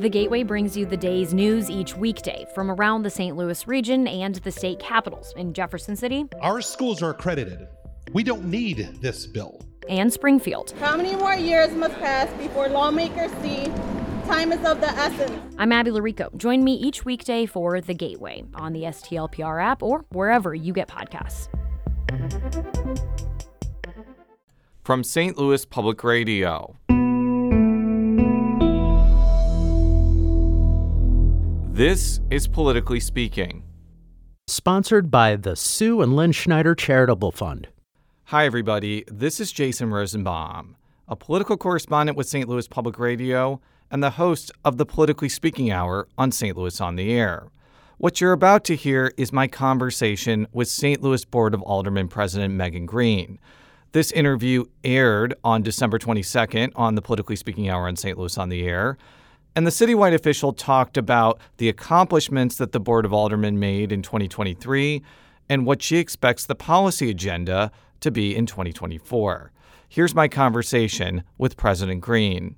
The Gateway brings you the day's news each weekday from around the St. Louis region and the state capitals in Jefferson City. Our schools are accredited. We don't need this bill. And Springfield. How many more years must pass before lawmakers see time is of the essence? I'm Abby Larico. Join me each weekday for The Gateway on the STLPR app or wherever you get podcasts. From St. Louis Public Radio. This is Politically Speaking. Sponsored by the Sue and Lynn Schneider Charitable Fund. Hi, everybody. This is Jason Rosenbaum, a political correspondent with St. Louis Public Radio and the host of the Politically Speaking Hour on St. Louis on the Air. What you're about to hear is my conversation with St. Louis Board of Aldermen President Megan Green. This interview aired on December 22nd on the Politically Speaking Hour on St. Louis on the Air. And the citywide official talked about the accomplishments that the Board of Aldermen made in 2023 and what she expects the policy agenda to be in 2024. Here's my conversation with President Green.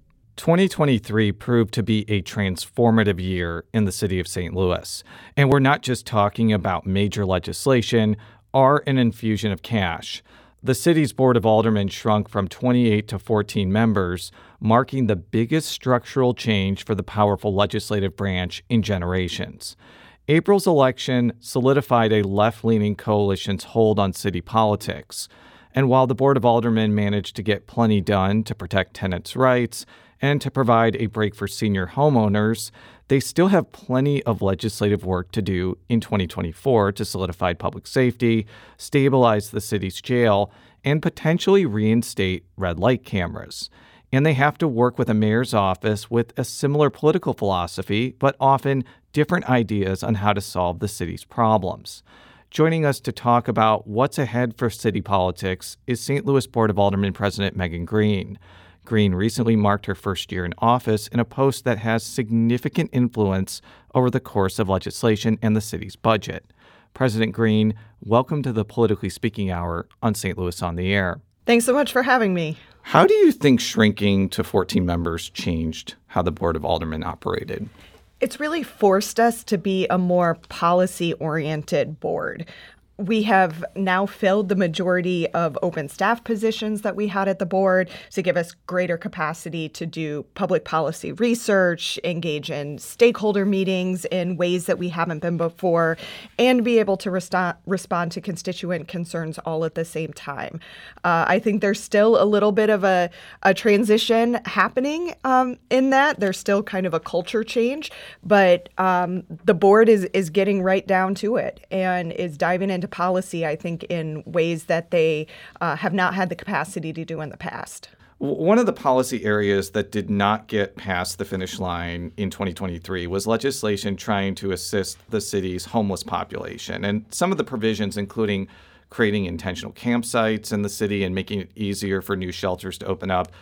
2023 proved to be a transformative year in the city of St. Louis. And we're not just talking about major legislation or an infusion of cash. The city's Board of Aldermen shrunk from 28 to 14 members, marking the biggest structural change for the powerful legislative branch in generations. April's election solidified a left-leaning coalition's hold on city politics. And while the Board of Aldermen managed to get plenty done to protect tenants' rights and to provide a break for senior homeowners, they still have plenty of legislative work to do in 2024 to solidify public safety, stabilize the city's jail, and potentially reinstate red light cameras. And they have to work with a mayor's office with a similar political philosophy, but often different ideas on how to solve the city's problems. Joining us to talk about what's ahead for city politics is St. Louis Board of Aldermen President Megan Green. Green recently marked her first year in office in a post that has significant influence over the course of legislation and the city's budget. President Green, welcome to the Politically Speaking Hour on St. Louis on the Air. Thanks so much for having me. How do you think shrinking to 14 members changed how the Board of Aldermen operated? It's really forced us to be a more policy-oriented board. We have now filled the majority of open staff positions that we had at the board to give us greater capacity to do public policy research, engage in stakeholder meetings in ways that we haven't been before, and be able to respond to constituent concerns all at the same time. I think there's still a little bit of a transition happening in that. There's still kind of a culture change, but the board is getting right down to it and is diving into policy, I think, in ways that they have not had the capacity to do in the past. One of the policy areas that did not get past the finish line in 2023 was legislation trying to assist the city's homeless population. And some of the provisions, including creating intentional campsites in the city and making it easier for new shelters to open up,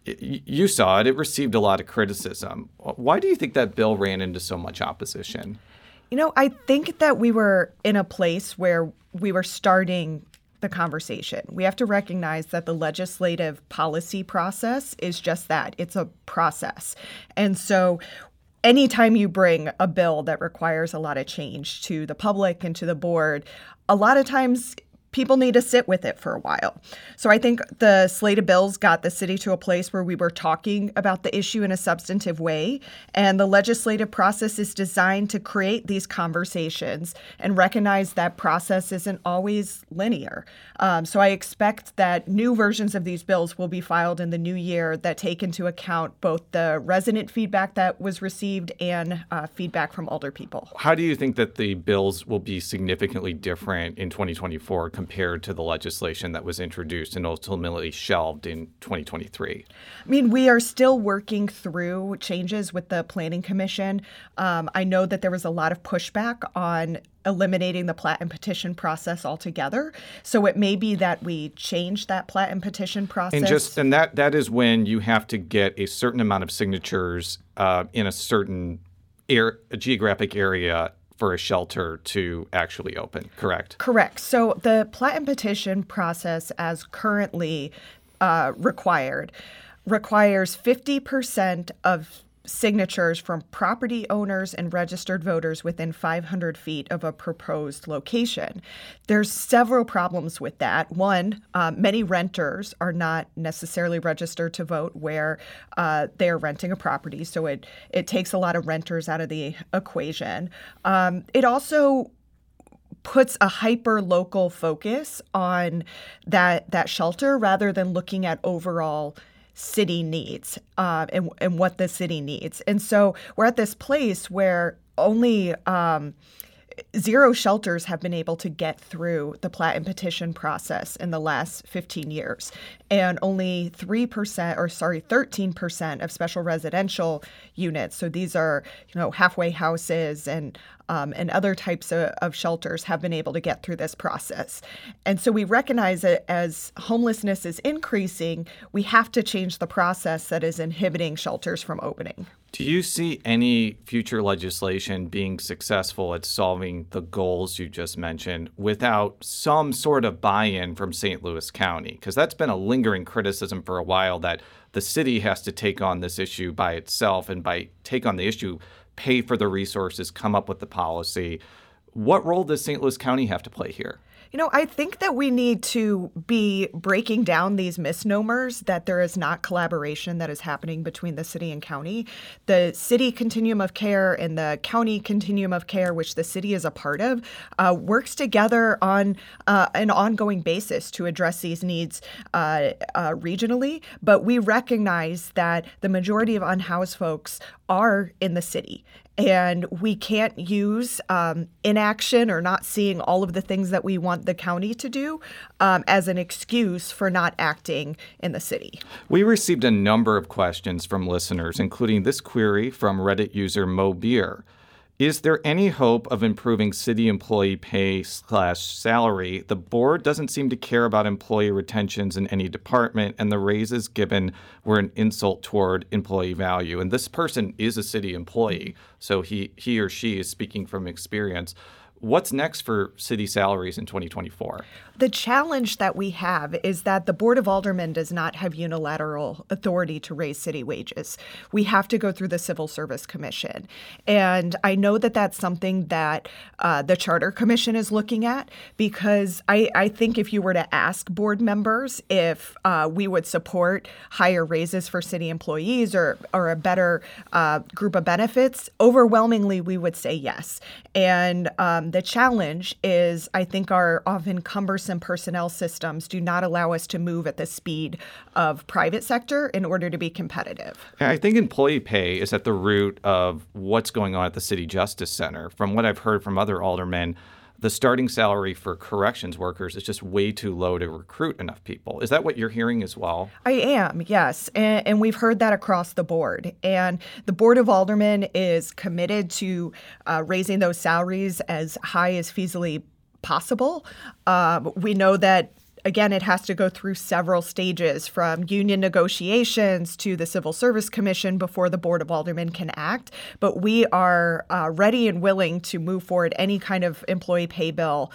you saw it. It received a lot of criticism. Why do you think that bill ran into so much opposition? You know, I think that we were in a place where we were starting the conversation. We have to recognize that the legislative policy process is just that. It's a process. And so anytime you bring a bill that requires a lot of change to the public and to the board, a lot of times people need to sit with it for a while. So I think the slate of bills got the city to a place where we were talking about the issue in a substantive way. And the legislative process is designed to create these conversations and recognize that process isn't always linear. So I expect that new versions of these bills will be filed in the new year that take into account both the resident feedback that was received and feedback from older people. How do you think that the bills will be significantly different in 2024 compared to the legislation that was introduced and ultimately shelved in 2023? I mean, we are still working through changes with the Planning Commission. I know that there was a lot of pushback on eliminating the plat and petition process altogether. So it may be that we change that plat and petition process. And that is when you have to get a certain amount of signatures in a certain geographic area for a shelter to actually open, correct? Correct. So the plat and petition process as currently requires 50% of signatures from property owners and registered voters within 500 feet of a proposed location. There's several problems with that. One, many renters are not necessarily registered to vote where they are renting a property, so it takes a lot of renters out of the equation. It also puts a hyper-local focus on that shelter rather than looking at overall city needs and what the city needs. And so we're at this place where only 0 shelters have been able to get through the plat and petition process in the last 15 years. And only 13% of special residential units, so these are, halfway houses and other types of shelters, have been able to get through this process. And so we recognize that as homelessness is increasing, we have to change the process that is inhibiting shelters from opening. Do you see any future legislation being successful at solving the goals you just mentioned without some sort of buy-in from St. Louis County? Because that's been a lingering criticism for a while, that the city has to take on this issue by itself, and by take on the issue, pay for the resources, come up with the policy. What role does St. Louis County have to play here? I think that we need to be breaking down these misnomers that there is not collaboration that is happening between the city and county. The city continuum of care and the county continuum of care, which the city is a part of, works together on an ongoing basis to address these needs regionally. But we recognize that the majority of unhoused folks are in the city. And we can't use inaction or not seeing all of the things that we want the county to do as an excuse for not acting in the city. We received a number of questions from listeners, including this query from Reddit user Mo Beer. Is there any hope of improving city employee pay/salary? The board doesn't seem to care about employee retentions in any department, and the raises given were an insult toward employee value. And this person is a city employee, so he or she is speaking from experience. What's next for city salaries in 2024? The challenge that we have is that the Board of Aldermen does not have unilateral authority to raise city wages. We have to go through the Civil Service Commission. And I know that that's something that the Charter Commission is looking at, because I think if you were to ask board members if we would support higher raises for city employees or a better group of benefits, overwhelmingly we would say yes. And the challenge is, I think, our often cumbersome personnel systems do not allow us to move at the speed of private sector in order to be competitive. I think employee pay is at the root of what's going on at the City Justice Center. From what I've heard from other aldermen, the starting salary for corrections workers is just way too low to recruit enough people. Is that what you're hearing as well? I am, yes. And we've heard that across the board. And the Board of Aldermen is committed to raising those salaries as high as feasibly possible. We know that, again, it has to go through several stages, from union negotiations to the Civil Service Commission before the Board of Aldermen can act. But we are ready and willing to move forward any kind of employee pay bill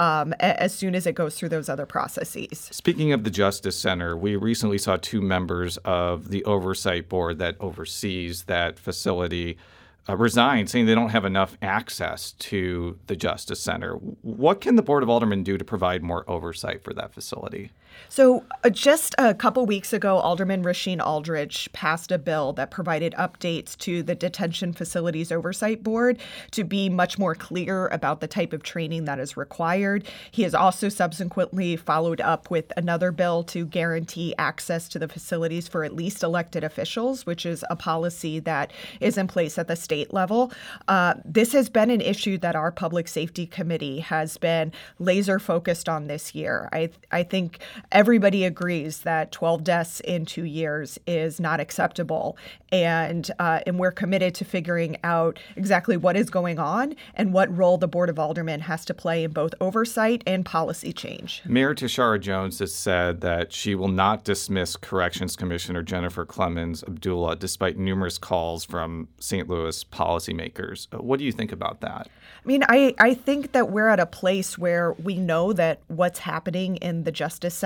as soon as it goes through those other processes. Speaking of the Justice Center, we recently saw 2 members of the oversight board that oversees that facility resign, saying they don't have enough access to the Justice Center. What can the Board of Aldermen do to provide more oversight for that facility? So just a couple weeks ago, Alderman Rasheen Aldridge passed a bill that provided updates to the Detention Facilities Oversight Board to be much more clear about the type of training that is required. He has also subsequently followed up with another bill to guarantee access to the facilities for at least elected officials, which is a policy that is in place at the state level. This has been an issue that our Public Safety Committee has been laser focused on this year. I think everybody agrees that 12 deaths in 2 years is not acceptable, and we're committed to figuring out exactly what is going on and what role the Board of Aldermen has to play in both oversight and policy change. Mayor Tashara Jones has said that she will not dismiss Corrections Commissioner Jennifer Clemens Abdullah despite numerous calls from St. Louis policymakers. What do you think about that? I mean, I think that we're at a place where we know that what's happening in the Justice Center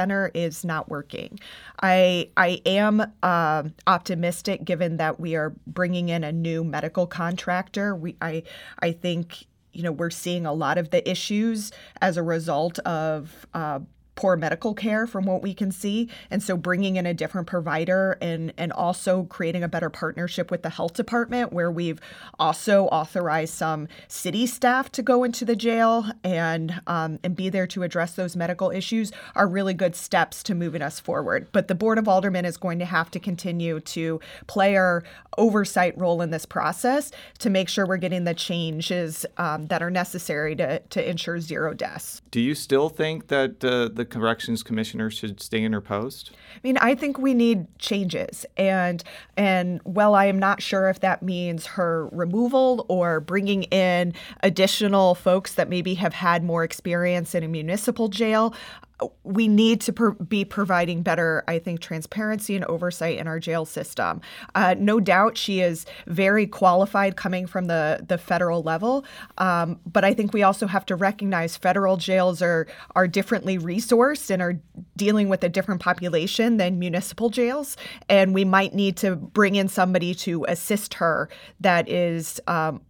center is not working. I am optimistic given that we are bringing in a new medical contractor. I think we're seeing a lot of the issues as a result of poor medical care from what we can see. And so bringing in a different provider and also creating a better partnership with the health department, where we've also authorized some city staff to go into the jail and be there to address those medical issues, are really good steps to moving us forward. But the Board of Aldermen is going to have to continue to play our oversight role in this process to make sure we're getting the changes that are necessary to ensure zero deaths. Do you still think that the corrections commissioner should stay in her post? I mean, I think we need changes. And while I am not sure if that means her removal or bringing in additional folks that maybe have had more experience in a municipal jail, we need to be providing better, I think, transparency and oversight in our jail system. No doubt she is very qualified coming from the federal level, but I think we also have to recognize federal jails are differently resourced and are dealing with a different population than municipal jails, and we might need to bring in somebody to assist her that is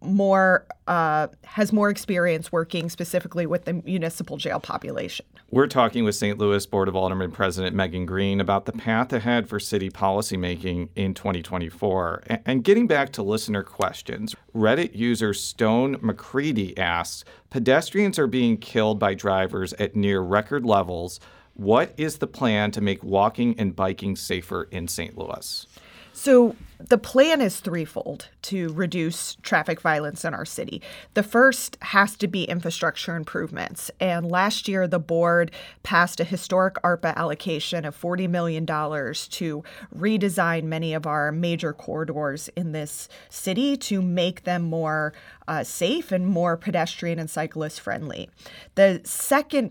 has more experience working specifically with the municipal jail population. We're talking with St. Louis Board of Aldermen President Megan Green about the path ahead for city policymaking in 2024. And getting back to listener questions, Reddit user Stone McCready asks, pedestrians are being killed by drivers at near record levels. What is the plan to make walking and biking safer in St. Louis? So the plan is threefold to reduce traffic violence in our city. The first has to be infrastructure improvements. And last year, the board passed a historic ARPA allocation of $40 million to redesign many of our major corridors in this city to make them more safe and more pedestrian and cyclist friendly. The second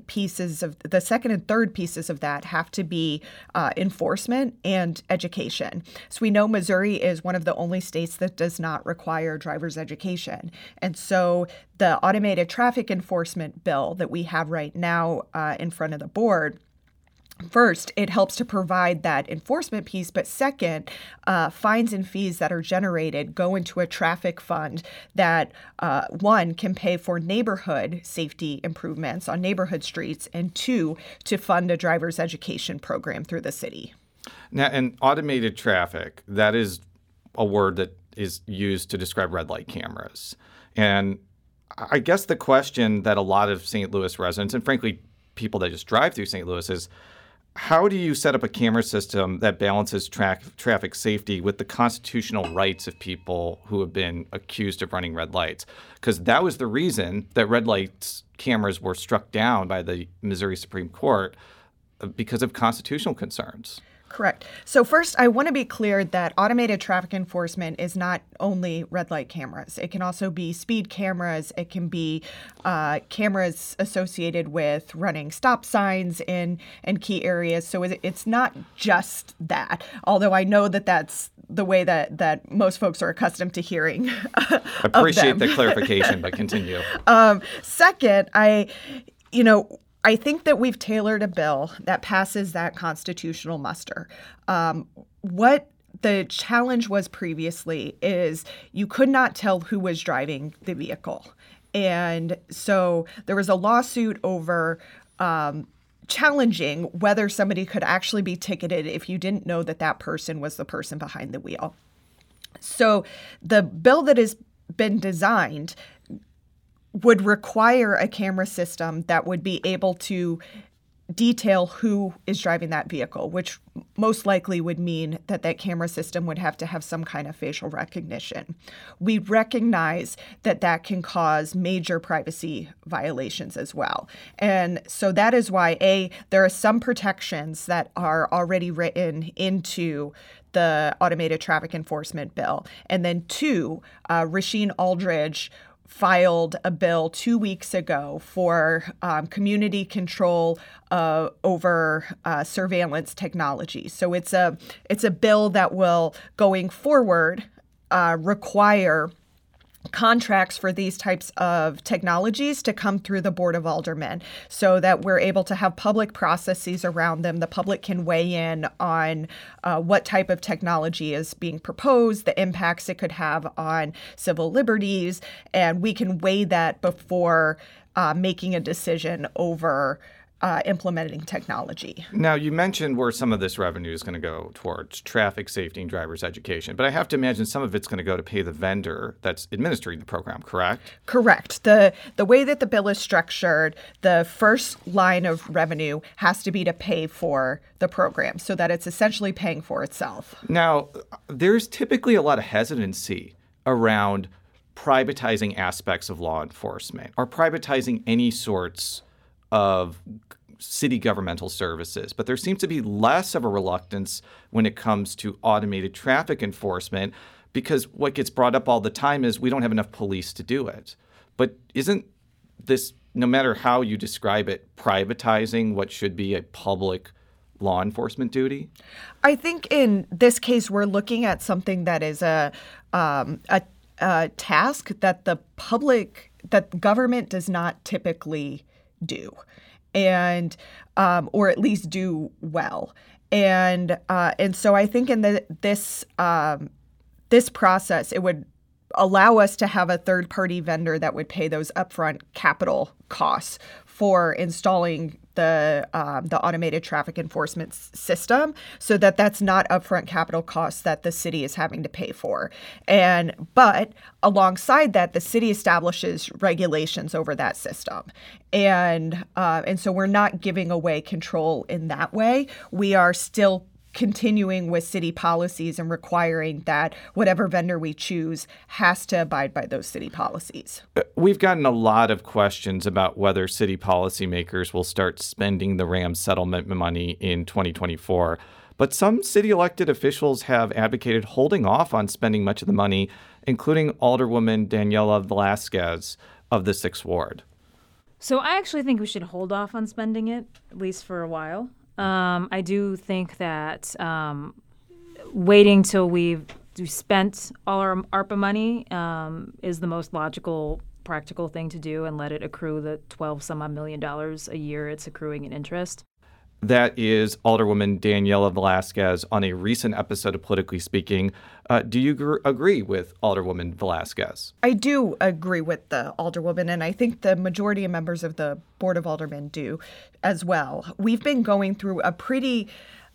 and third pieces of that have to be enforcement and education. So we know Missouri is one of the only states that does not require driver's education. And so the automated traffic enforcement bill that we have right now in front of the board, first, it helps to provide that enforcement piece, but second, fines and fees that are generated go into a traffic fund that, one, can pay for neighborhood safety improvements on neighborhood streets, and two, to fund a driver's education program through the city. Now, and automated traffic, that is a word that is used to describe red light cameras. And I guess the question that a lot of St. Louis residents, and frankly, people that just drive through St. Louis, is how do you set up a camera system that balances traffic safety with the constitutional rights of people who have been accused of running red lights? Because that was the reason that red lights cameras were struck down by the Missouri Supreme Court, because of constitutional concerns. Correct. So first, I want to be clear that automated traffic enforcement is not only red light cameras. It can also be speed cameras. It can be cameras associated with running stop signs in key areas. So it's not just that, although I know that that's the way that most folks are accustomed to hearing. Appreciate the clarification, but continue. Second, I think that we've tailored a bill that passes that constitutional muster. What the challenge was previously is you could not tell who was driving the vehicle. And so there was a lawsuit over challenging whether somebody could actually be ticketed if you didn't know that person was the person behind the wheel. So the bill that has been designed would require a camera system that would be able to detail who is driving that vehicle, which most likely would mean that camera system would have to have some kind of facial recognition. We recognize that can cause major privacy violations as well. And so that is why, there are some protections that are already written into the automated traffic enforcement bill. And then two, Rasheen Aldridge filed a bill 2 weeks ago for community control over surveillance technology. So it's a bill that will, going forward, require contracts for these types of technologies to come through the Board of Aldermen so that we're able to have public processes around them. The public can weigh in on what type of technology is being proposed, the impacts it could have on civil liberties, and we can weigh that before making a decision over implementing technology. Now, you mentioned where some of this revenue is going to go towards traffic safety and driver's education, but I have to imagine some of it's going to go to pay the vendor that's administering the program, correct? Correct. The way that the bill is structured, the first line of revenue has to be to pay for the program so that it's essentially paying for itself. Now, there's typically a lot of hesitancy around privatizing aspects of law enforcement or privatizing any sorts of city governmental services, but there seems to be less of a reluctance when it comes to automated traffic enforcement because what gets brought up all the time is we don't have enough police to do it. But isn't this, no matter how you describe it, privatizing what should be a public law enforcement duty? I think in this case, we're looking at something that is a task that that government does not typically do, and or at least do well. And so I think in this process, it would allow us to have a third-party vendor that would pay those upfront capital costs for installing the automated traffic enforcement system, so that that's not upfront capital costs that the city is having to pay for. But alongside that, the city establishes regulations over that system, and so we're not giving away control in that way. We are still continuing with city policies and requiring that whatever vendor we choose has to abide by those city policies. We've gotten a lot of questions about whether city policymakers will start spending the RAM settlement money in 2024. But some city elected officials have advocated holding off on spending much of the money, including Alderwoman Daniela Velasquez of the 6th Ward. So I actually think we should hold off on spending it, at least for a while. I do think that waiting till we've spent all our ARPA money is the most logical, practical thing to do, and let it accrue the $12-some-odd million a year it's accruing in interest. That is Alderwoman Daniela Velasquez on a recent episode of Politically Speaking. Do you agree with Alderwoman Velasquez? I do agree with the Alderwoman, and I think the majority of members of the Board of Aldermen do as well. We've been going through a pretty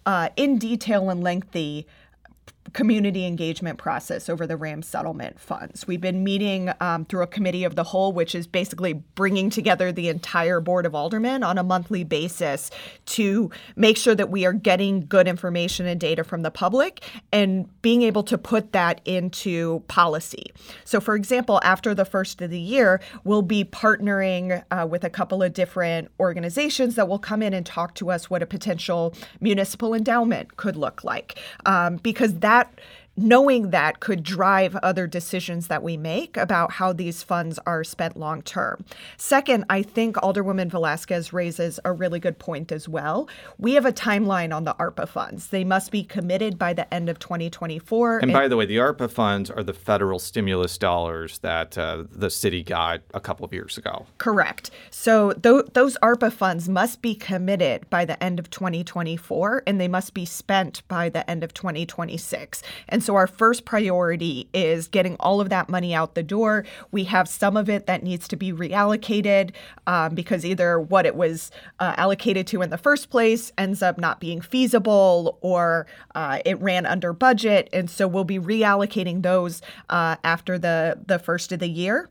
in detail and lengthy community engagement process over the RAM settlement funds. We've been meeting through a committee of the whole, which is basically bringing together the entire Board of Aldermen on a monthly basis to make sure that we are getting good information and data from the public and being able to put that into policy. So, for example, after the first of the year, we'll be partnering with a couple of different organizations that will come in and talk to us what a potential municipal endowment could look like, because knowing that could drive other decisions that we make about how these funds are spent long term. Second, I think Alderwoman Velasquez raises a really good point as well. We have a timeline on the ARPA funds. They must be committed by the end of 2024. And by the way, the ARPA funds are the federal stimulus dollars that the city got a couple of years ago. Correct. So those ARPA funds must be committed by the end of 2024, and they must be spent by the end of 2026. And so our first priority is getting all of that money out the door. We have some of it that needs to be reallocated because either what it was allocated to in the first place ends up not being feasible, or it ran under budget. And so we'll be reallocating those after the first of the year.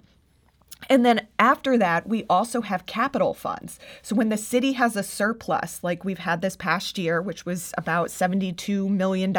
And then after that, we also have capital funds. So when the city has a surplus, like we've had this past year, which was about $72 million,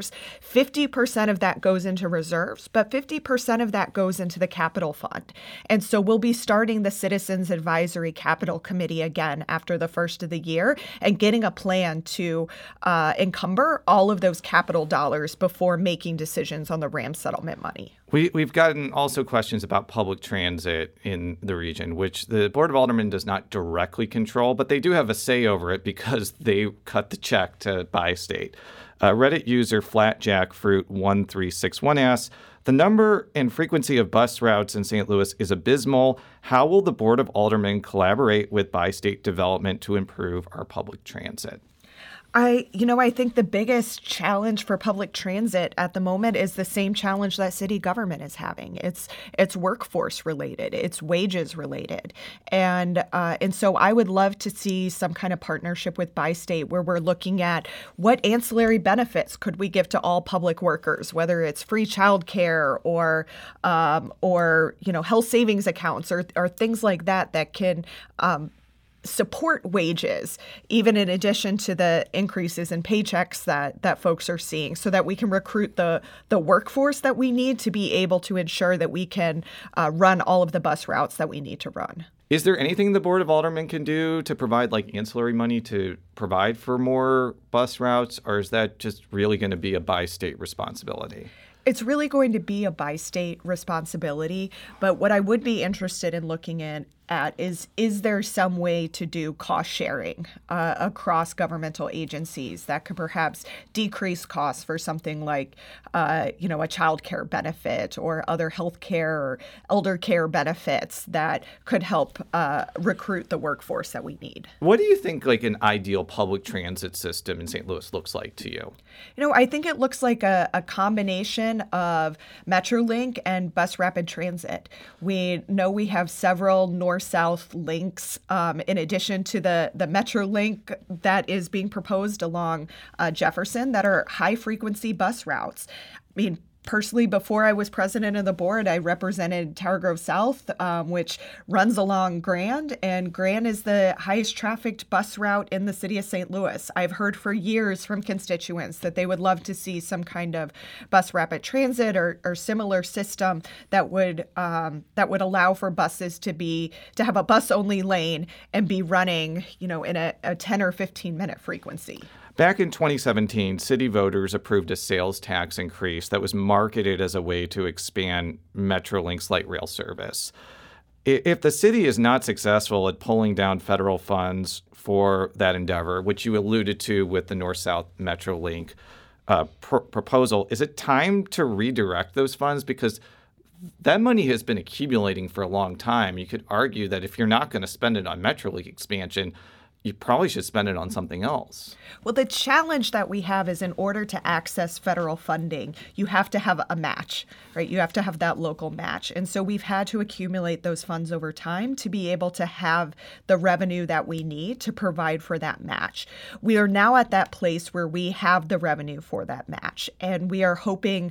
50% of that goes into reserves, but 50% of that goes into the capital fund. And so we'll be starting the Citizens Advisory Capital Committee again after the first of the year and getting a plan to encumber all of those capital dollars before making decisions on the RAM settlement money. We've gotten also questions about public transit transit in the region, which the Board of Aldermen does not directly control, but they do have a say over it because they cut the check to Bi-State. Reddit user FlatJackFruit1361 asks, the number and frequency of bus routes in St. Louis is abysmal. How will the Board of Aldermen collaborate with Bi-State Development to improve our public transit? I think the biggest challenge for public transit at the moment is the same challenge that city government is having. It's workforce related, it's wages related, and so I would love to see some kind of partnership with Bi-State where we're looking at what ancillary benefits could we give to all public workers, whether it's free childcare or health savings accounts or things like that can support wages, even in addition to the increases in paychecks that folks are seeing, so that we can recruit the workforce that we need to be able to ensure that we can run all of the bus routes that we need to run. Is there anything the Board of Aldermen can do to provide ancillary money to provide for more bus routes, or is that just really going to be a Bi-State responsibility? It's really going to be a Bi-State responsibility, but what I would be interested in looking at is there some way to do cost sharing across governmental agencies that could perhaps decrease costs for something like, a child care benefit or other health care or elder care benefits that could help recruit the workforce that we need. What do you think an ideal public transit system in St. Louis looks like to you? I think it looks like a combination of Metrolink and Bus Rapid Transit. We know we have several north-south links in addition to the Metrolink that is being proposed along Jefferson that are high-frequency bus routes. Personally, before I was president of the board, I represented Tower Grove South, which runs along Grand, and Grand is the highest trafficked bus route in the city of St. Louis. I've heard for years from constituents that they would love to see some kind of bus rapid transit or similar system that would allow for buses to have a bus-only lane and be running, in a 10 or 15 minute frequency. Back in 2017, city voters approved a sales tax increase that was marketed as a way to expand Metrolink's light rail service. If the city is not successful at pulling down federal funds for that endeavor, which you alluded to with the North-South Metrolink proposal, is it time to redirect those funds? Because that money has been accumulating for a long time. You could argue that if you're not going to spend it on Metrolink expansion, you probably should spend it on something else. Well, the challenge that we have is in order to access federal funding, you have to have a match, right? You have to have that local match. And so we've had to accumulate those funds over time to be able to have the revenue that we need to provide for that match. We are now at that place where we have the revenue for that match. And we are hoping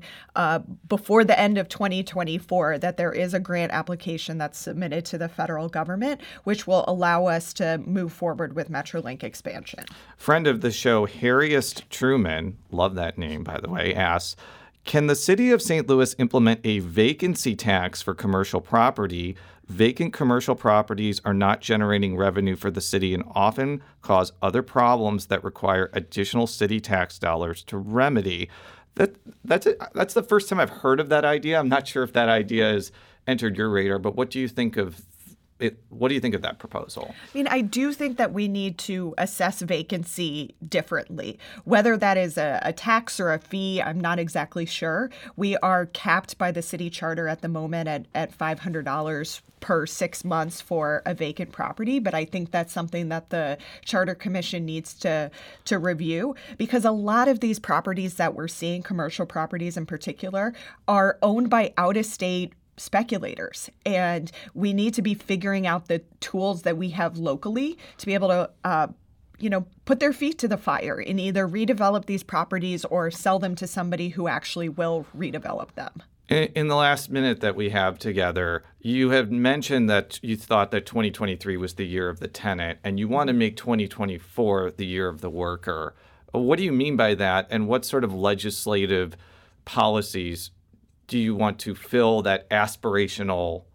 before the end of 2024 that there is a grant application that's submitted to the federal government, which will allow us to move forward with Metrolink expansion. Friend of the show, Harriest Truman, love that name, by the way, asks, can the city of St. Louis implement a vacancy tax for commercial property? Vacant commercial properties are not generating revenue for the city and often cause other problems that require additional city tax dollars to remedy. That's the first time I've heard of that idea. I'm not sure if that idea has entered your radar, but what do you think of what do you think of that proposal? I do think that we need to assess vacancy differently. Whether that is a tax or a fee, I'm not exactly sure. We are capped by the city charter at the moment at $500 per 6 months for a vacant property, but I think that's something that the Charter Commission needs to review, because a lot of these properties that we're seeing, commercial properties in particular, are owned by out-of-state speculators, and we need to be figuring out the tools that we have locally to be able to put their feet to the fire and either redevelop these properties or sell them to somebody who actually will redevelop them. In the last minute that we have together, you have mentioned that you thought that 2023 was the year of the tenant and you want to make 2024 the year of the worker. What do you mean by that, and what sort of legislative policies do you want to fill that aspirational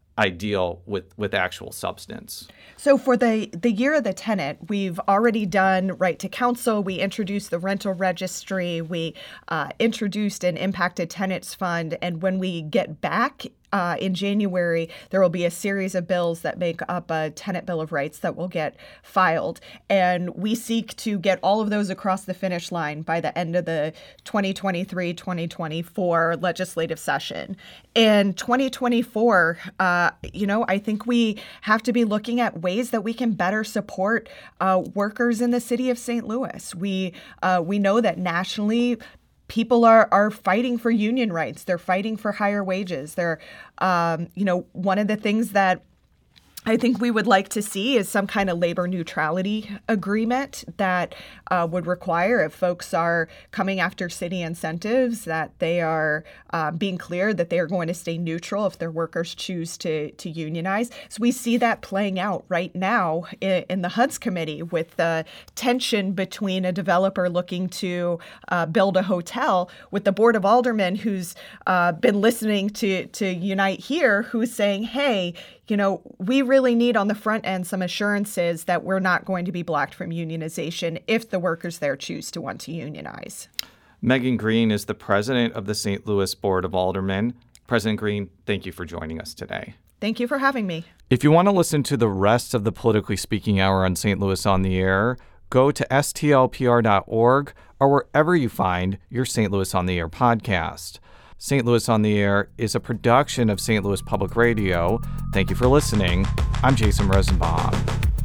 ideal with actual substance? So for the year of the tenant, we've already done right to counsel. We introduced the rental registry. We introduced an impacted tenants fund. And when we get back in January, there will be a series of bills that make up a tenant bill of rights that will get filed. And we seek to get all of those across the finish line by the end of the 2023-2024 legislative session. In 2024, I think we have to be looking at ways that we can better support workers in the city of St. Louis. We know that nationally, people are fighting for union rights. They're fighting for higher wages. They're, one of the things that I think we would like to see is some kind of labor neutrality agreement that would require, if folks are coming after city incentives, that they are being clear that they are going to stay neutral if their workers choose to unionize. So we see that playing out right now in the HUD's committee with the tension between a developer looking to build a hotel with the Board of Aldermen who's been listening to Unite Here, who's saying, hey, we really need on the front end some assurances that we're not going to be blocked from unionization if the workers there choose to want to unionize. Megan Green is the president of the St. Louis Board of Aldermen. President Green, thank you for joining us today. Thank you for having me. If you want to listen to the rest of the Politically Speaking Hour on St. Louis on the Air, go to stlpr.org or wherever you find your St. Louis on the Air podcast. St. Louis on the Air is a production of St. Louis Public Radio. Thank you for listening. I'm Jason Rosenbaum.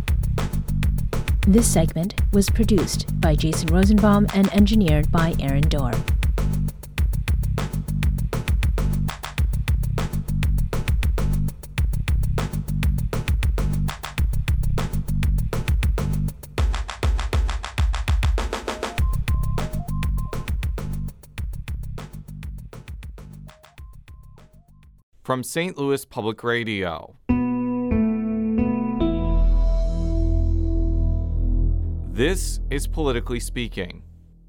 This segment was produced by Jason Rosenbaum and engineered by Aaron Dorr. From St. Louis Public Radio. This is Politically Speaking.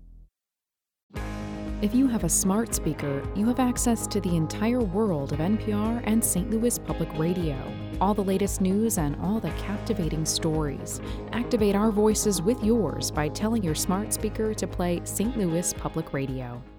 If you have a smart speaker, you have access to the entire world of NPR and St. Louis Public Radio. All the latest news and all the captivating stories. Activate our voices with yours by telling your smart speaker to play St. Louis Public Radio.